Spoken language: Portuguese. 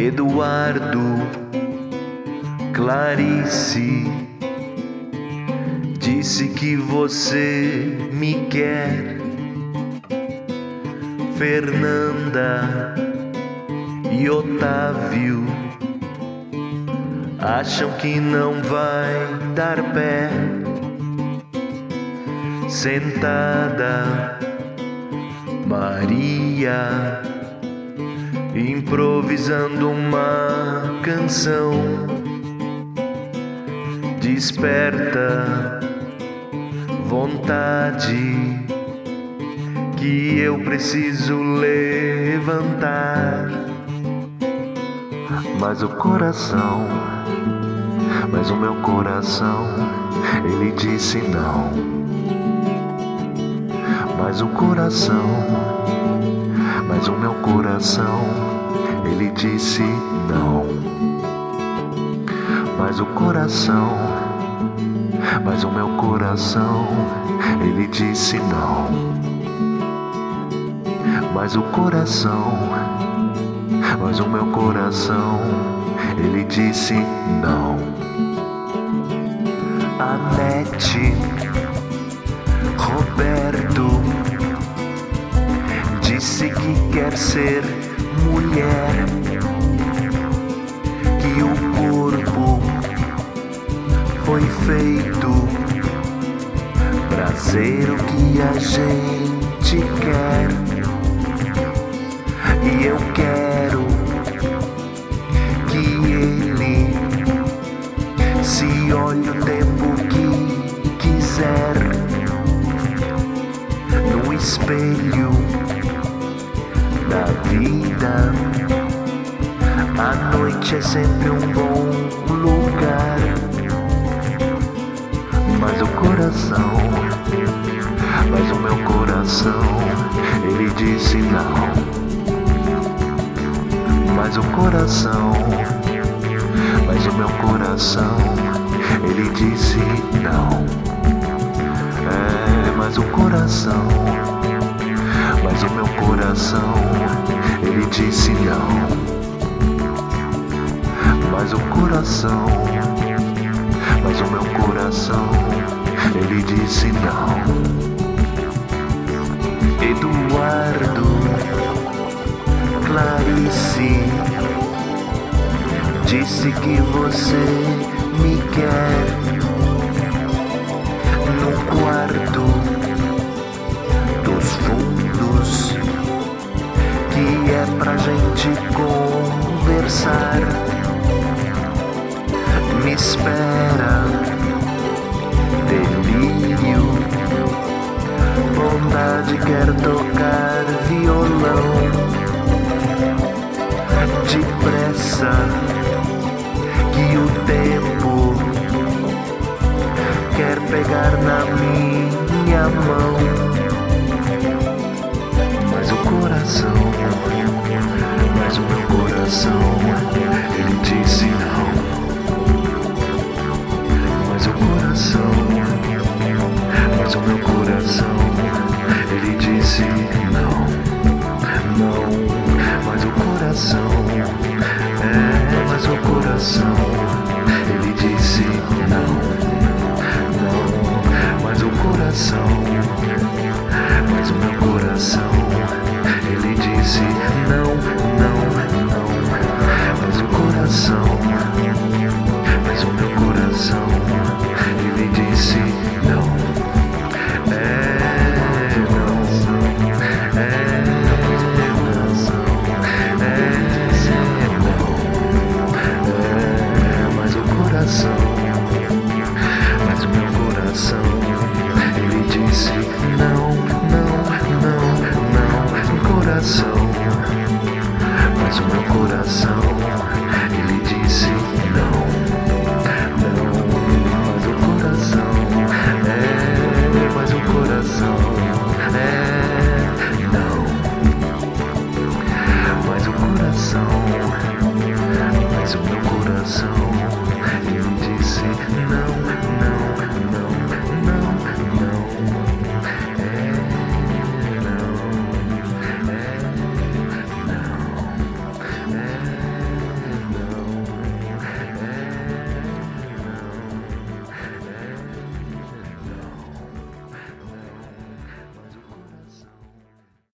Eduardo, Clarice, disse que você me quer. Fernanda e Otávio acham que não vai dar pé. Sentada, Maria, improvisando uma canção, desperta vontade que eu preciso levantar. Mas o meu coração, ele disse não. Mas o meu coração, ele disse não. Mas o meu coração, ele disse não. Mas o meu coração, ele disse não. Anete, Roberto, disse que quer ser mulher, que o corpo foi feito pra ser o que a gente quer. E eu quero que ele se olhe o tempo que quiser no espelho da vida. A noite é sempre um bom lugar. Mas o meu coração, ele disse não. Mas o meu coração, ele disse não. Mas o meu coração, ele disse não. Mas o meu coração, ele disse não. Eduardo, Clarice, disse que você me quer no quarto dos fundos, que é pra gente conversar. Me espera, delírio, vontade quer tocar violão. Depressa, que o tempo quer pegar na minha mão. Mas o meu coração, ele disse não. Mas o meu coração, ele disse não. Não, mas o coração, mas o coração,